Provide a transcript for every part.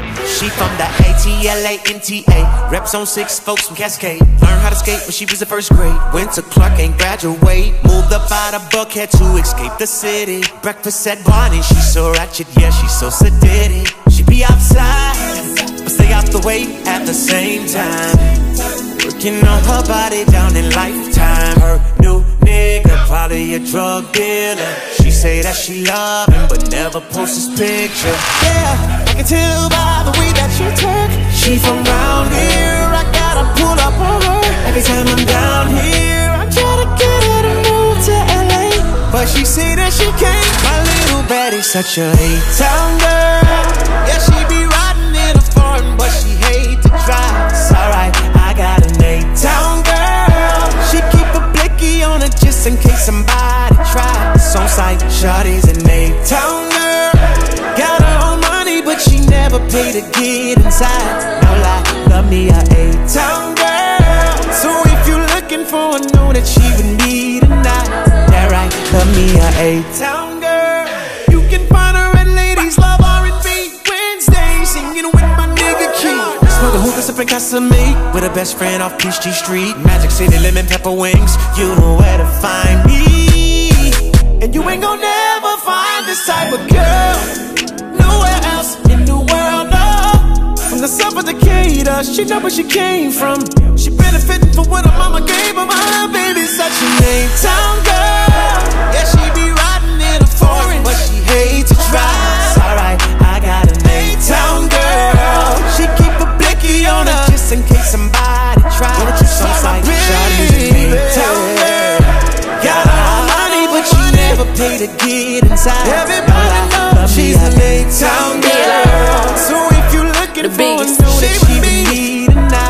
She from the ATLANTA, reps on 6 folks from Cascade. Learned how to skate when she was in 1st grade. Went to Clark, ain't graduate. Moved up out of Buckhead to escape the city. Breakfast at Barney, she's so ratchet, yeah, she's so sedated. She be outside, but stay out the way at the same time. Working on her body down in Lifetime. Her new nigga, probably a drug dealer. She say that she love him, but never posts his picture. Yeah, I can tell by the way that she twerk. She from round here, I gotta pull up on her. Every time I'm down here, I try to get her to move to LA, but she say that she can't. My little baddie's such a A-town girl. Yeah, she be riding in a foreign, but she hate to drive. It's alright, I got an A-town girl. She keep a blicky on her just in case somebody try. It's on sight, shawty's an A-town girl. Got her own money, but she never paid to get inside. No lie, love me a A-town girl. So if you looking for a know that she would need tonight, that right, love me a A-town girl. You can find her at Ladies Love R&B Wednesday, singing with my nigga Key. Smoking hookah, sipping Casamigos with her best friend off Peachtree Street. Magic City, lemon pepper wings, you know where to find me. And you ain't gon' never find this type of girl nowhere else in the world, no. From the south of Decatur, she know where she came from. She benefiting from what her mama gave her. My baby's such an A-town girl. Yeah, she be riding in a foreign, but she hates to drive. It's alright, I got an A-town girl. She keep a blicky on her just in case somebody tries. Some side shawty's an A-town girl. Got her money, but she never paid to get inside. Everybody knows she's an A-town girl. So if you looking for a know that she would need tonight.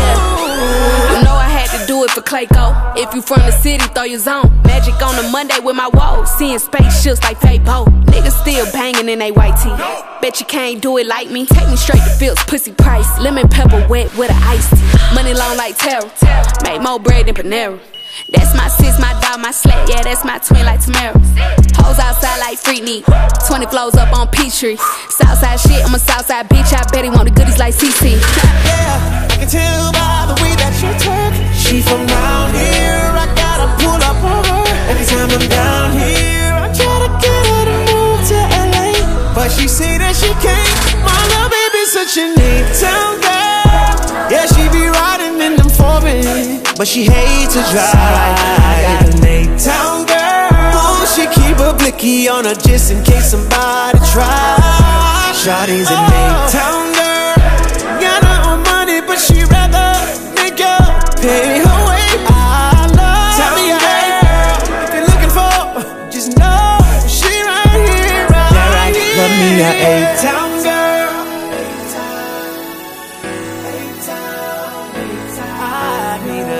You know I had to do it for Clayco. If you from the city, throw your zone. Magic on a Monday with my woes. Seeing spaceships like Fabo. Niggas still banging in they white tee. Bet you can't do it like me. Take me straight to Phil's pussy price. Lemon pepper wet with an iced tea. Money long like Terror. Make more bread than Panera. That's my sis, my dog, my slat. Yeah, that's my twin like Tamara. Hoes outside like Freaknik. 20 flows up on Peachtree. Southside shit, I'm a Southside bitch. I bet he want the goodies like CC. Yeah, I can tell by the way that she twerk. She from round here, I gotta pull up on her. Every time I'm down here, I try to get her to move to LA, but she say that she can't. My little baby's such an A-town girl. Yeah, she be riding in them foreign, but she hates to drive. I got an A-town girl. Oh, she keep a blicky on her just in case somebody tries. Shawty's an A-town girl. Got her own money, but she rather make her pay her way. I love town girl. If you're looking for, just know she right here, right here. Love me a A-town girl. I need a